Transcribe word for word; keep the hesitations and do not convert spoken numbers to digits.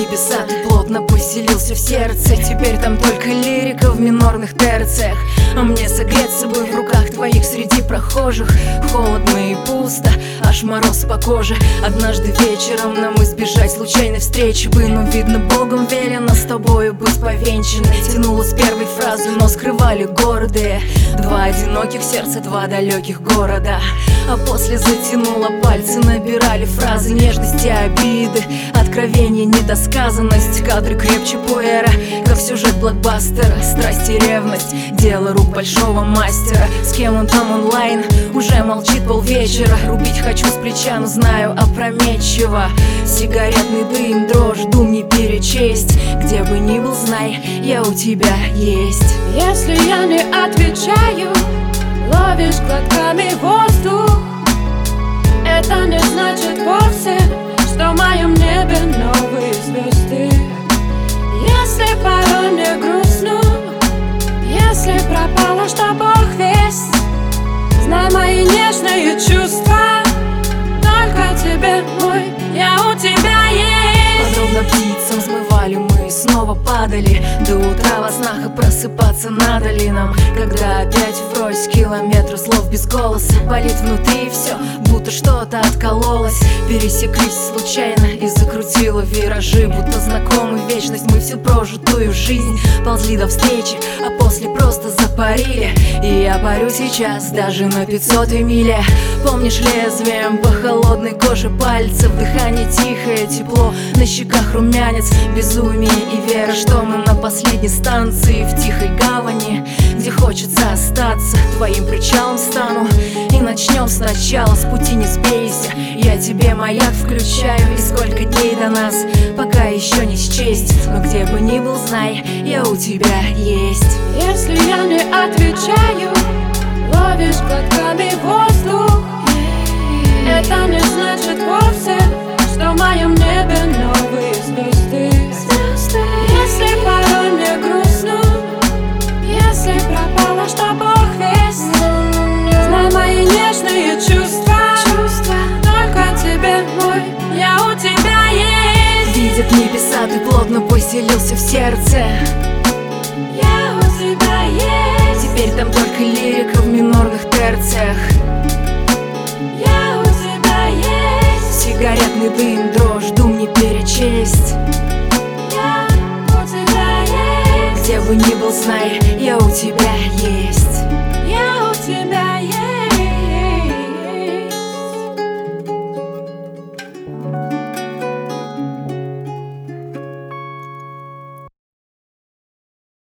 небеса, ты плотно поселился в сердце. Теперь там только лирика в минорных терциях. А мне согреться бы в руках твоих среди прохожих. Холодно и пусто, аж мороз по коже. Однажды вечером нам избежать случайной встречи бы, но видно Богом велено с тобою быть повенчанной. Тянула с первой фразы, но скрывали гордые. Два одиноких сердца, два далеких города. А после затянула пальцы, набирали фразы нежности, обиды, откровения, недосказанность. Кадры крепче пуэра, как сюжет блокбастера. Страсть и ревность, дело рук большого мастера. С кем он там онлайн, уже молчит полвечера. Рубить хочу с плеча, но знаю опрометчиво. Сигаретный дым, дрожь, дум не перечесть. Где бы ни был, знай, я у тебя есть. Если я не отвечаю, ловишь глотками воздух. Это не значит вовсе, что в моем небе новые звезды. Если порой мне грустно, если пропало, что Бог весть, знай мои нежные чувства только тебе, мой, я у тебя есть. Подобно птицам взмывали мы, снова падали до утра во снах, и просыпаться надо ли нам, когда опять врозь километры слов без голоса. Болит внутри все, будто что-то откололось. Пересеклись случайно и закрутила виражи, будто знакомы вечность. Мы всю прожитую жизнь ползли до встречи, а после просто запарили. И я парю сейчас даже на пятисотой миле. Помнишь лезвием по холодной коже пальцев, дыхание тихое, тепло, на щеках румянец, безумие и вера, что мы на последней станции в тихой гавани, где хочется остаться. Твоим причалом стану и начнем сначала, с пути не сбейся. Я тебе маяк включаю, и сколько дней до нас, пока еще не счесть. Но где бы ни был, знай, я у тебя есть. Если я не отвечаю, ловишь глотками воздух. Это не значит вовсе, что в моем небе новые звезды. Если порой мне грустно, если пропало, что Бог весть, знай мои нежные чувства только тебе, мой, я у тебя есть. Видят небеса, ты плотно поселился в сердце. Я у тебя есть. Теперь там только лирика в минорных терциях. Я у тебя есть. Сигаретный дым, дрожь, дум не перечесть. Я у тебя есть. Где бы ни был, знай, я у тебя есть. Я у тебя есть.